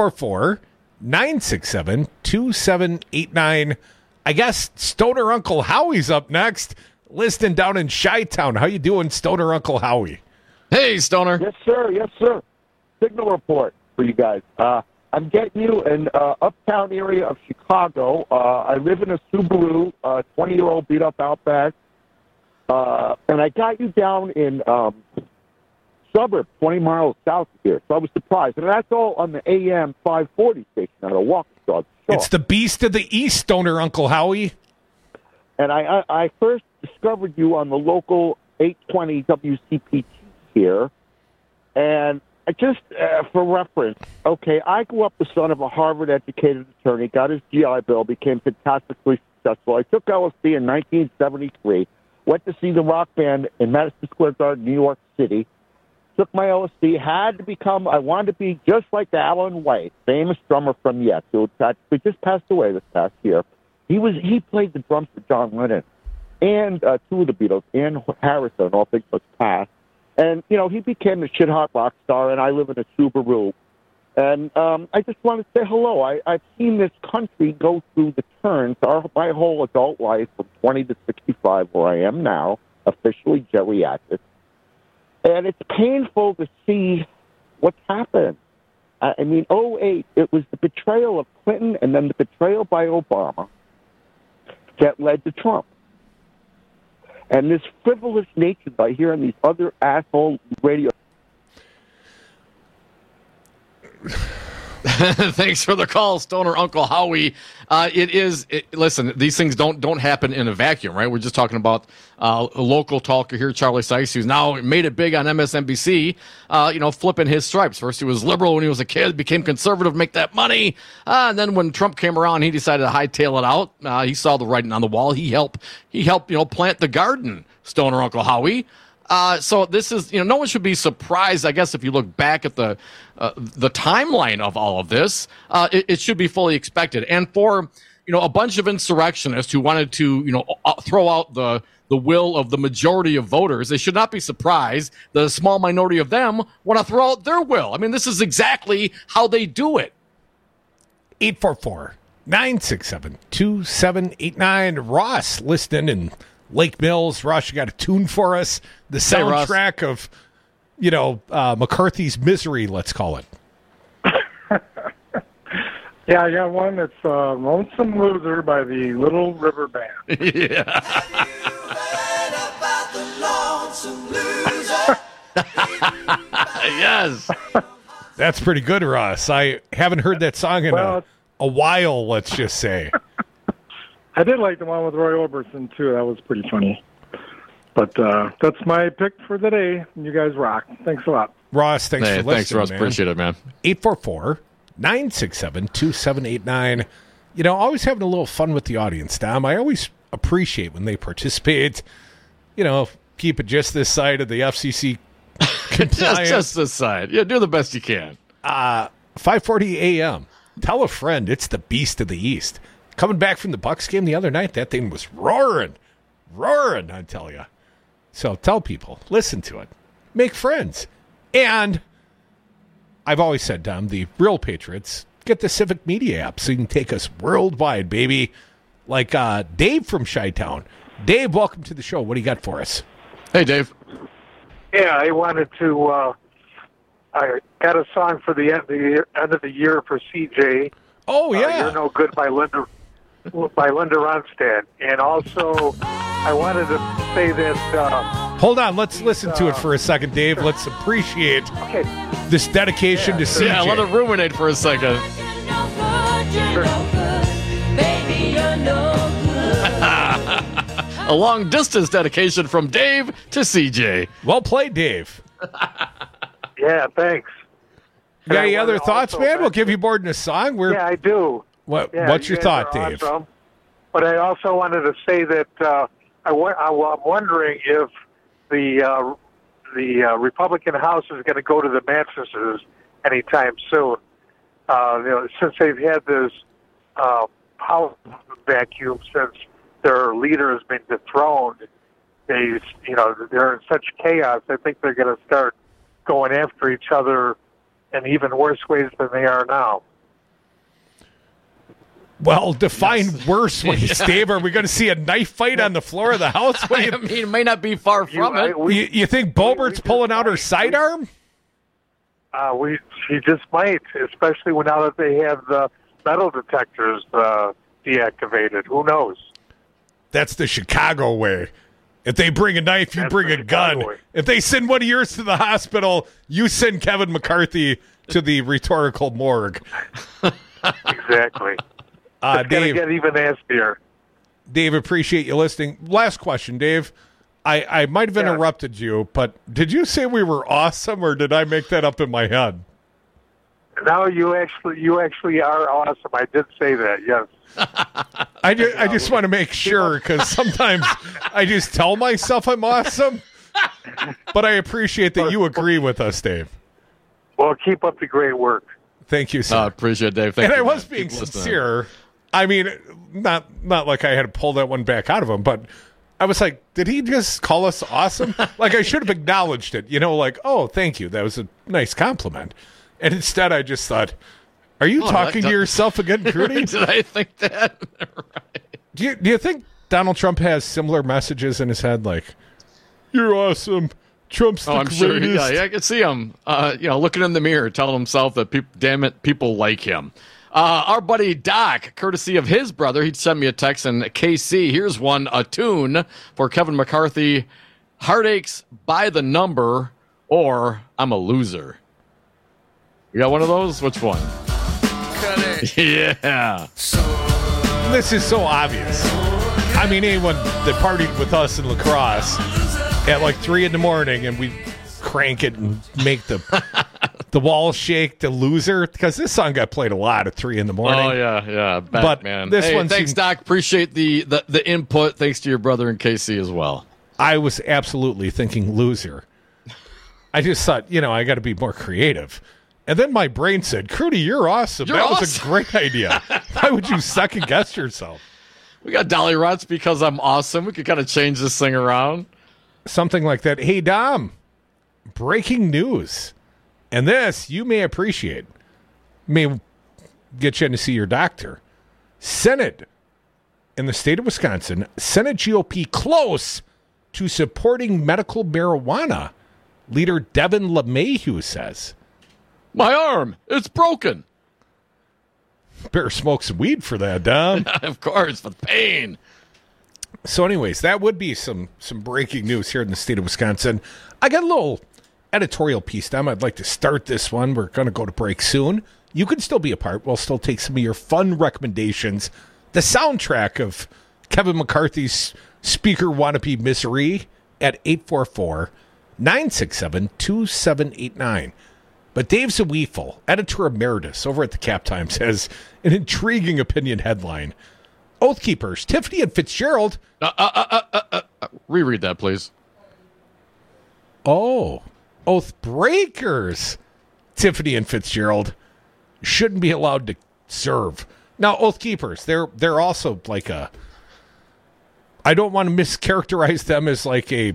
844-967-2789. I guess Stoner Uncle Howie's up next, listening down in Chi-Town. How you doing, Stoner Uncle Howie? Hey, Stoner. Yes, sir. Signal report for you guys. I'm getting you in uptown area of Chicago. I live in a Subaru, 20-year-old beat-up Outback. And I got you down in suburb 20 miles south of here. So I was surprised. And that's all on the AM 540 station on a walking dog. It's the Beast of the East, Stoner Uncle Howie. And I first discovered you on the local 820 WCPT here. And I just, for reference, okay, I grew up the son of a Harvard-educated attorney, got his GI Bill, became fantastically successful. I took LSD in 1973. Went to see the rock band in Madison Square Garden, New York City. Took my LSD, I wanted to be just like Alan White, famous drummer from Yes, who just passed away this past year. He played the drums for John Lennon and two of the Beatles, and Harrison, all things must pass. And, he became a shit-hot rock star, and I live in a Subaru. And I just want to say hello. I've seen this country go through the turns my whole adult life from 20 to 65, where I am now, officially geriatric. And it's painful to see what's happened. I mean, 2008, it was the betrayal of Clinton and then the betrayal by Obama that led to Trump. And this frivolous nature by hearing these other asshole radio. Thanks for the call, Stoner Uncle Howie. Listen, these things don't happen in a vacuum, right? We're just talking about a local talker here, Charlie Sykes, who's now made it big on MSNBC, flipping his stripes. First he was liberal when he was a kid, became conservative, make that money. And then when Trump came around, he decided to hightail it out. He saw the writing on the wall. He helped plant the garden, Stoner Uncle Howie. So this is, no one should be surprised, I guess, if you look back at the timeline of all of this, it should be fully expected. And for, a bunch of insurrectionists who wanted to, throw out the will of the majority of voters, they should not be surprised that a small minority of them want to throw out their will. I mean, this is exactly how they do it. 844-967-2789. Ross listening in Lake Mills. Ross, you got a tune for us? The soundtrack of, McCarthy's Misery, let's call it. Yeah, I got one that's Lonesome Loser by the Little River Band. Yeah. Yes. That's pretty good, Ross. I haven't heard that song in a while, let's just say. I did like the one with Roy Orbison, too. That was pretty funny. But that's my pick for the day. You guys rock. Thanks a lot. Ross, thanks for listening, thanks, Ross. man. Appreciate it, man. 844-967-2789. Always having a little fun with the audience, Dom. I always appreciate when they participate. Keep it just this side of the FCC compliance. just this side. Yeah, do the best you can. 5:40 a.m. Tell a friend it's the Beast of the East. Coming back from the Bucs game the other night, that thing was roaring, I tell you. So tell people, listen to it, make friends. And I've always said, Dom, the real patriots, get the Civic Media app so you can take us worldwide, baby. Like Dave from Chi-Town. Dave, welcome to the show. What do you got for us? Hey, Dave. Yeah, I wanted to, I got a song for the end of the year for CJ. Oh, yeah. You're No Good by Linda Ronstadt. And also, I wanted to say that... Hold on, let's listen to it for a second, Dave. Let's appreciate this dedication to CJ. Yeah, let it ruminate for a second. A long-distance dedication from Dave to CJ. Well played, Dave. Yeah, thanks. You got any other thoughts, man? We'll give you more than a song. Yeah, I do. What's your thought, Dave? Awesome. But I also wanted to say that I'm wondering if the Republican House is going to go to the mattresses anytime soon. Since they've had this power vacuum since their leader has been dethroned, they're in such chaos. I think they're going to start going after each other in even worse ways than they are now. Well, define worse ways, Dave. Are we going to see a knife fight on the floor of the House? I mean, it may not be far from it. You think Boebert's pulling out her sidearm? She just might, especially now that they have the metal detectors deactivated. Who knows? That's the Chicago way. If they bring a knife, you bring a gun. If they send one of yours to the hospital, you send Kevin McCarthy to the rhetorical morgue. Exactly. It's going to get even nastier. Dave, appreciate you listening. Last question, Dave. I might have interrupted you, but did you say we were awesome, or did I make that up in my head? No, you actually are awesome. I did say that, yes. I just want to make sure, because sometimes I just tell myself I'm awesome, but I appreciate that you agree with us, Dave. Well, keep up the great work. Thank you, sir. I appreciate it, Dave. Thank you, I was being sincere. I mean, not like I had to pull that one back out of him, but I was like, did he just call us awesome? Like, I should have acknowledged it, like, oh, thank you. That was a nice compliment. And instead, I just thought, are you talking to yourself again, Crudy? Did I think that? Right. Do you think Donald Trump has similar messages in his head, like, you're awesome, Trump's the I'm sure. greatest. Yeah, I can see him, looking in the mirror, telling himself that, people like him. Our buddy Doc, courtesy of his brother, he'd send me a text, and KC, here's a tune for Kevin McCarthy, Heartaches by the Number, or I'm a Loser. You got one of those? Which one? Cut it. Yeah. This is so obvious. I mean, anyone that partied with us in La Crosse at like 3 a.m, and we crank it and make the walls shake, the Loser, because this song got played a lot at 3 a.m. Oh, yeah, But man. this one thanks, Doc. Appreciate the input. Thanks to your brother and KC as well. I was absolutely thinking Loser. I just thought, I got to be more creative. And then my brain said, Crudy, you're awesome. That was a great idea. Why would you second guess yourself? We got Dolly Ruts because I'm awesome. We could kind of change this thing around. Something like that. Hey, Dom, breaking news. And this you may appreciate. May get you in to see your doctor. Senate in the state of Wisconsin, Senate GOP close to supporting medical marijuana. Leader Devin LeMahieu says. My arm, it's broken. Better smoke some weed for that, Dom. Of course, for the pain. So anyways, that would be some breaking news here in the state of Wisconsin. I got a little editorial piece, Dom. I'd like to start this one. We're going to go to break soon. You can still be a part. We'll still take some of your fun recommendations. The soundtrack of Kevin McCarthy's Speaker Wannabe Misery at 844-967-2789. But Dave Zawiefel, editor emeritus over at the Cap Times, has an intriguing opinion headline. Oath Keepers, Tiffany and Fitzgerald. Reread that, please. Oh, Oath Breakers, Tiffany and Fitzgerald, shouldn't be allowed to serve. Now, Oath Keepers, they're also like a, I don't want to mischaracterize them as like a,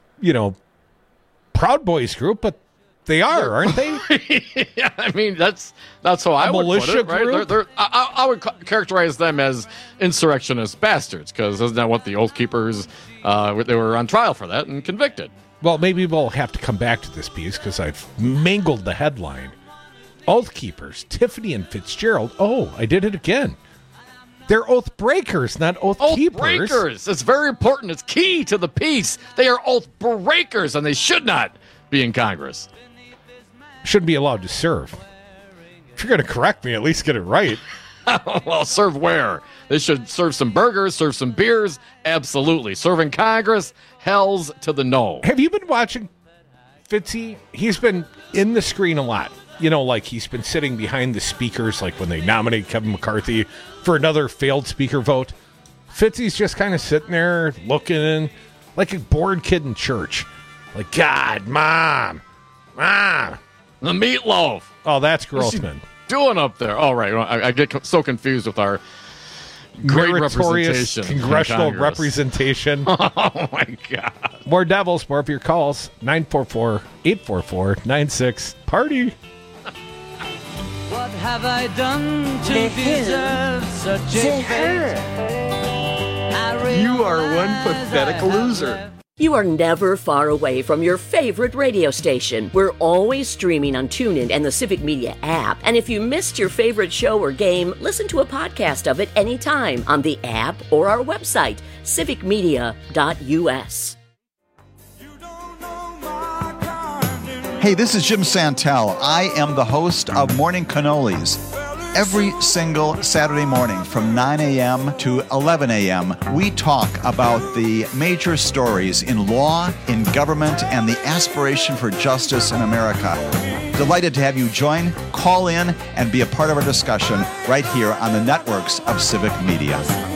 Proud Boys group, but they are, aren't they? Yeah, I mean, that's how I would put it, right? I would characterize them as insurrectionist bastards, because isn't that what the Oath Keepers, they were on trial for that and convicted. Well, maybe we'll have to come back to this piece, because I've mangled the headline. Oath Keepers, Tiffany and Fitzgerald. Oh, I did it again. They're Oath Breakers, not Oath Keepers. Breakers. It's very important. It's key to the peace. They are Oath Breakers, and they should not be in Congress. Shouldn't be allowed to serve. If you're going to correct me, at least get it right. Well, serve where? They should serve some burgers, serve some beers. Absolutely. Serving Congress, hells to the no. Have you been watching Fitzy? He's been in the screen a lot. Like he's been sitting behind the speakers, like when they nominate Kevin McCarthy for another failed speaker vote. Fitzy's just kind of sitting there looking like a bored kid in church. Like, God, Mom. The meatloaf. Oh, that's Grossman. Doing up there? All right. I get so confused with our great representation. Congressional representation. Oh, my God. More Devils, more of your calls. 944-844-96. What have I done to deserve such a fate? You are one pathetic loser. You are never far away from your favorite radio station. We're always streaming on TuneIn and the Civic Media app. And if you missed your favorite show or game, listen to a podcast of it anytime on the app or our website, civicmedia.us. Hey, this is Jim Santel. I am the host of Morning Cannolis. Every single Saturday morning from 9 a.m. to 11 a.m., we talk about the major stories in law, in government, and the aspiration for justice in America. Delighted to have you join, call in, and be a part of our discussion right here on the networks of Civic Media.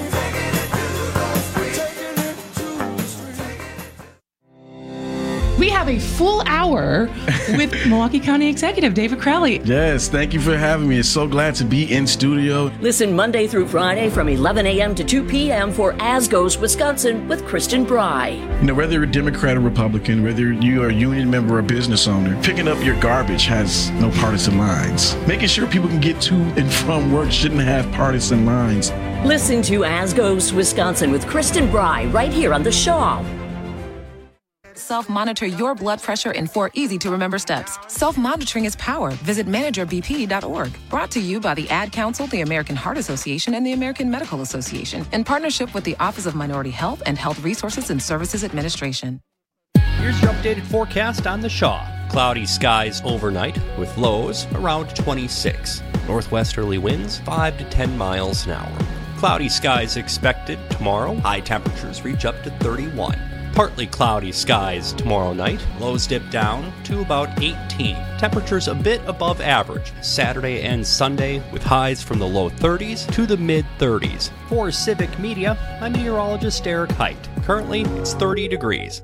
We have a full hour with Milwaukee County Executive David Crowley. Yes, thank you for having me. It's so glad to be in studio. Listen Monday through Friday from 11 a.m. to 2 p.m. for As Goes Wisconsin with Kristen Bry. Whether you're a Democrat or Republican, whether you are a union member or a business owner, picking up your garbage has no partisan lines. Making sure people can get to and from work shouldn't have partisan lines. Listen to As Goes Wisconsin with Kristen Bry right here on The Shaw. Self-monitor your blood pressure in 4 easy-to-remember steps. Self-monitoring is power. Visit managerbp.org. Brought to you by the Ad Council, the American Heart Association, and the American Medical Association, in partnership with the Office of Minority Health and Health Resources and Services Administration. Here's your updated forecast on the Shaw. Cloudy skies overnight with lows around 26. Northwesterly winds 5 to 10 miles an hour. Cloudy skies expected tomorrow. High temperatures reach up to 31. Partly cloudy skies tomorrow night. Lows dip down to about 18. Temperatures a bit above average Saturday and Sunday with highs from the low 30s to the mid 30s. For Civic Media, I'm meteorologist Eric Height. Currently, it's 30 degrees.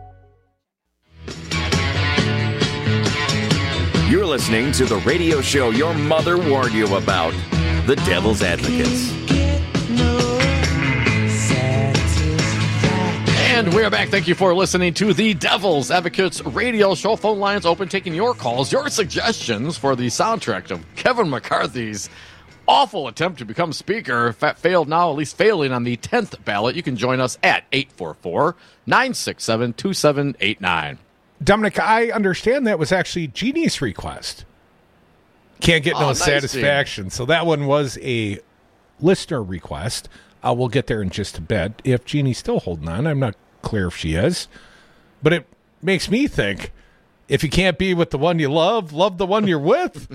You're listening to the radio show your mother warned you about, The Devil's Advocates. And we're back. Thank you for listening to the Devil's Advocates radio show. Phone lines open, taking your calls, your suggestions for the soundtrack of Kevin McCarthy's awful attempt to become speaker. Failed now, at least failing on the 10th ballot. You can join us at 844-967-2789. Dominic, I understand that was actually Jeannie's request. Can't get no satisfaction. So that one was a listener request. We'll get there in just a bit. If Jeannie's still holding on, I'm not clear if she is. But it makes me think, if you can't be with the one you love, love the one you're with.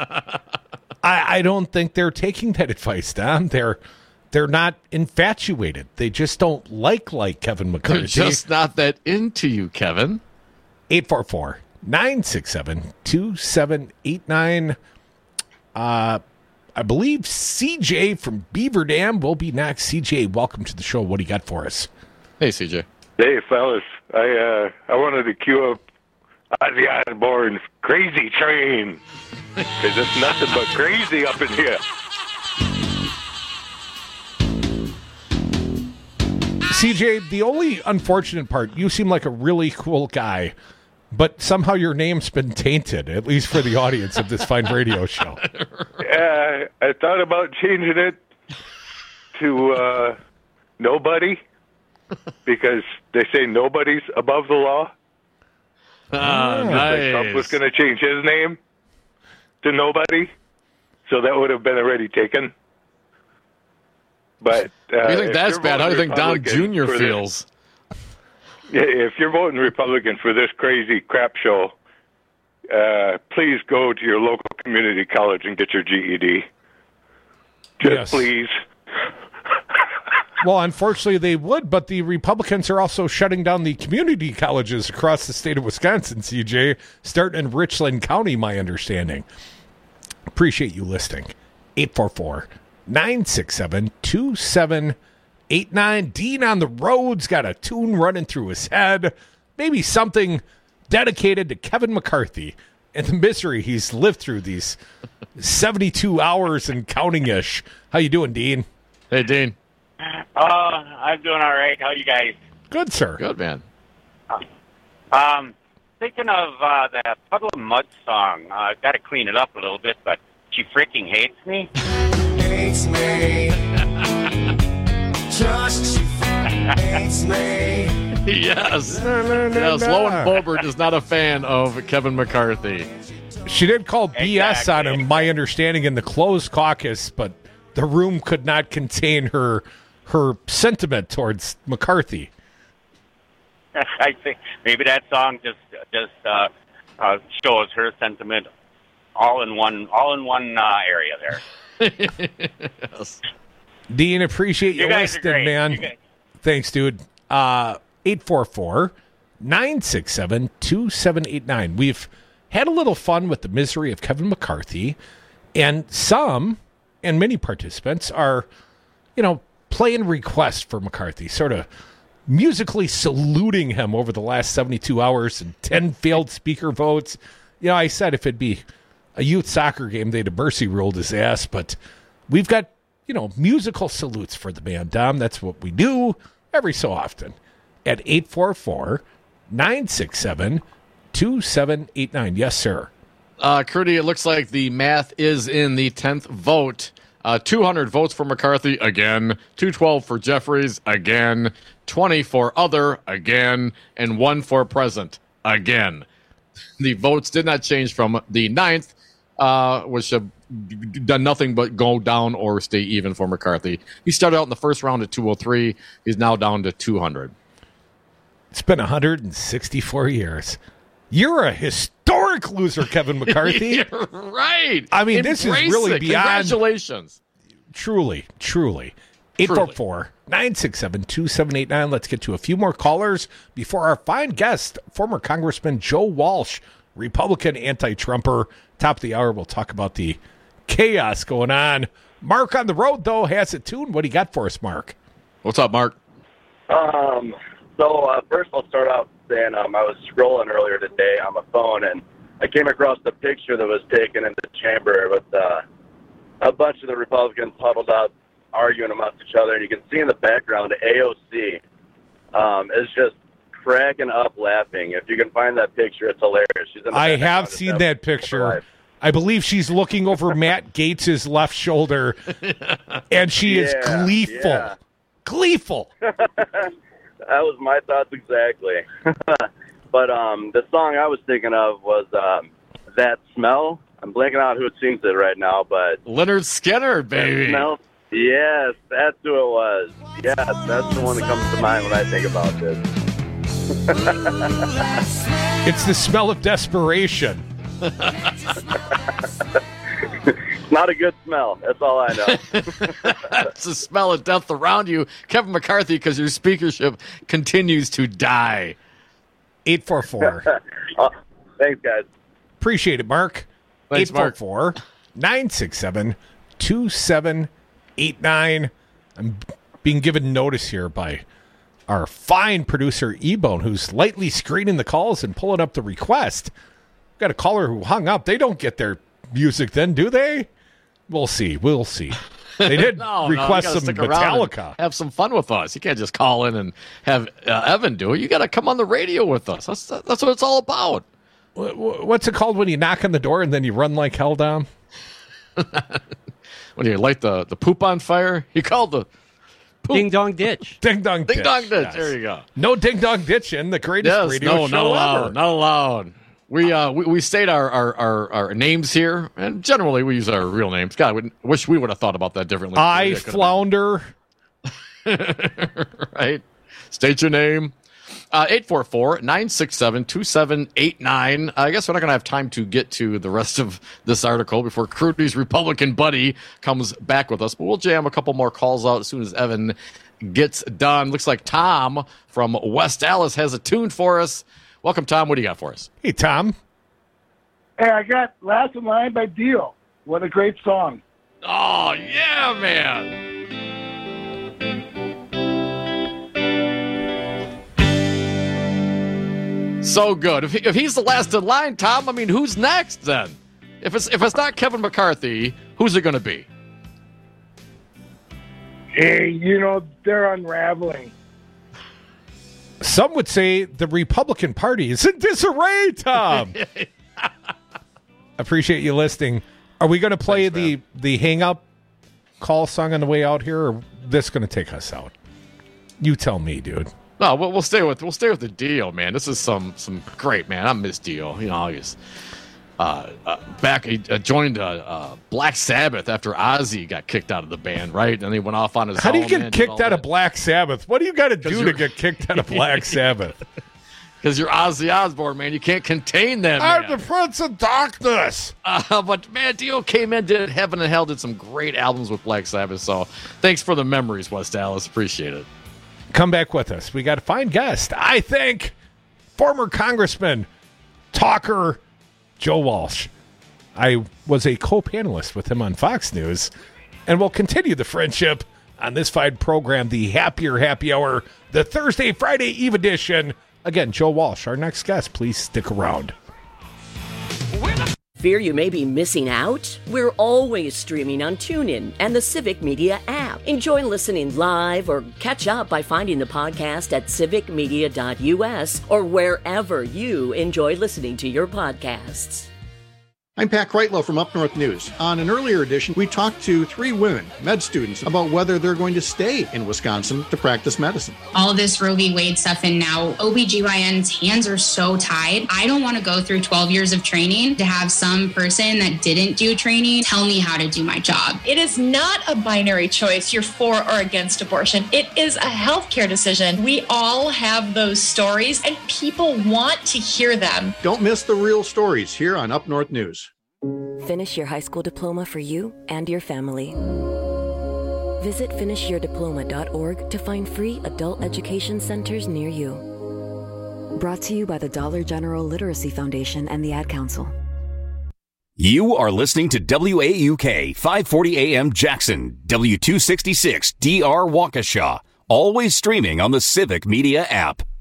I don't think they're taking that advice, Don. They're not infatuated. They just don't like Kevin McCarthy. They're just not that into you, Kevin. 844-967-2789. I believe CJ from Beaver Dam will be next. CJ, welcome to the show. What do you got for us? Hey, CJ. Hey, fellas. I wanted to cue up Ozzy Osbourne's Crazy Train, because it's nothing but crazy up in here. CJ, the only unfortunate part, you seem like a really cool guy, but somehow your name's been tainted, at least for the audience of this fine radio show. Yeah, I thought about changing it to Nobody, because they say nobody's above the law. Nice. Trump was going to change his name to Nobody, so that would have been already taken. But you think that's bad? How do you think Don Jr. feels? If you're voting Republican for this crazy crap show, please go to your local community college and get your GED. Please. Well, unfortunately they would, but the Republicans are also shutting down the community colleges across the state of Wisconsin, CJ, starting in Richland County, my understanding. Appreciate you listening. 844-967-2789. Dean on the road's got a tune running through his head. Maybe something dedicated to Kevin McCarthy and the misery he's lived through these 72 hours and counting-ish. How you doing, Dean? Hey, Dean. I'm doing all right. How you guys? Good, sir. Good, man. Thinking of that Puddle of Mud song. I've got to clean it up a little bit, but she freaking hates me. Hates me. Just she hates me. Yes. Yes, Lowen Boebert is not a fan of Kevin McCarthy. She did call BS on him, my understanding, in the closed caucus, but the room could not contain her sentiment towards McCarthy. I think maybe that song just shows her sentiment all in one area there. Yes. Dean, appreciate you listening, man. Thanks, dude. 844-967-2789. We've had a little fun with the misery of Kevin McCarthy, and many participants are, playing requests for McCarthy, sort of musically saluting him over the last 72 hours and 10 failed speaker votes. I said if it'd be a youth soccer game, they'd have mercy ruled his ass, but we've got, musical salutes for the man, Dom. That's what we do every so often at 844-967-2789. Yes, sir. Curdy, it looks like the math is in the 10th vote. 200 votes for McCarthy, again. 212 for Jeffries, again. 20 for other, again. And 1 for present, again. The votes did not change from the 9th, which have done nothing but go down or stay even for McCarthy. He started out in the first round at 203. He's now down to 200. It's been 164 years. You're a historic loser, Kevin McCarthy. You're right. I mean, this is really beyond. Congratulations. Truly. 844-967-2789. Let's get to a few more callers before our fine guest, former Congressman Joe Walsh, Republican anti-Trumper. Top of the hour, we'll talk about the chaos going on. Mark on the road, though, has it tuned. What do you got for us, Mark? What's up, Mark? First I'll start out saying I was scrolling earlier today on my phone, and I came across the picture that was taken in the chamber with a bunch of the Republicans huddled up, arguing amongst each other, and you can see in the background AOC is just cracking up laughing. If you can find that picture, it's hilarious. I have seen that picture. I believe she's looking over Matt Gaetz's left shoulder, and she is gleeful. Yeah. Gleeful. That was my thoughts exactly. But the song I was thinking of was That Smell. I'm blanking out who sings it right now, but Leonard Skinner, baby. That Smell. Yes, that's who it was. Yes, that's the one that comes to mind when I think about this. It's the smell of desperation. Not a good smell. That's all I know. It's the smell of death around you, Kevin McCarthy, because your speakership continues to die. 844. Thanks, guys. Appreciate it, Mark. Thanks, 844-967-2789. I'm being given notice here by our fine producer, E-Bone, who's lightly screening the calls and pulling up the request. Got a caller who hung up. They don't get their music then, do they? We'll see. They did request some Metallica. Have some fun with us. You can't just call in and have Evan do it. You got to come on the radio with us. That's what it's all about. What's it called when you knock on the door and then you run like hell down? When you light the poop on fire, you call the poop. Ding dong ditch. Ding dong ditch. Ding dong ditch. Yes. There you go. No ding dong ditch in the greatest radio show ever. Not allowed. We state our names here, and generally we use our real names. God, I wish we would have thought about that differently. I flounder. Right. State your name. 844-967-2789. I guess we're not going to have time to get to the rest of this article before Crudy's Republican buddy comes back with us. But we'll jam a couple more calls out as soon as Evan gets done. Looks like Tom from West Dallas has a tune for us. Welcome, Tom. What do you got for us? Hey, Tom. Hey, I got Last in Line by Dio. What a great song. Oh, yeah, man. So good. If he's the last in line, Tom, I mean, who's next then? If it's not Kevin McCarthy, who's it going to be? Hey, they're unraveling. Some would say the Republican Party is in disarray, Tom. Appreciate you listening. Are we going to play the hang up call song on the way out here, or this going to take us out? You tell me, dude. No, we'll stay with the Dio, man. This is some great, man. I miss Dio. He's back. He joined Black Sabbath after Ozzy got kicked out of the band, right? And he went off on his own. How do you get kicked out of Black Sabbath? What do you got to do to get kicked out of Black Sabbath? Because you're Ozzy Osbourne, man. You can't contain that, man. I'm the Prince of Darkness. But, man, Dio came in, did Heaven and Hell, did some great albums with Black Sabbath. So thanks for the memories, West Dallas. Appreciate it. Come back with us. We got a fine guest, I think. Former Congressman, talker, Joe Walsh. I was a co-panelist with him on Fox News, and we'll continue the friendship on this fine program, the Happier Happy Hour, the Thursday, Friday Eve edition. Again, Joe Walsh, our next guest. Please stick around. Fear you may be missing out? We're always streaming on TuneIn and the Civic Media app. Enjoy listening live or catch up by finding the podcast at civicmedia.us or wherever you enjoy listening to your podcasts. I'm Pat Kreitlow from Up North News. On an earlier edition, we talked to 3 women, med students, about whether they're going to stay in Wisconsin to practice medicine. All of this Roe v. Wade stuff, and now OBGYN's hands are so tied. I don't want to go through 12 years of training to have some person that didn't do training tell me how to do my job. It is not a binary choice, you're for or against abortion. It is a healthcare decision. We all have those stories, and people want to hear them. Don't miss the real stories here on Up North News. Finish your high school diploma for you and your family. Visit finishyourdiploma.org to find free adult education centers near you. Brought to you by the Dollar General Literacy Foundation and the Ad Council. You are listening to WAUK 540 AM Jackson, W266 DR Waukesha, always streaming on the Civic Media app.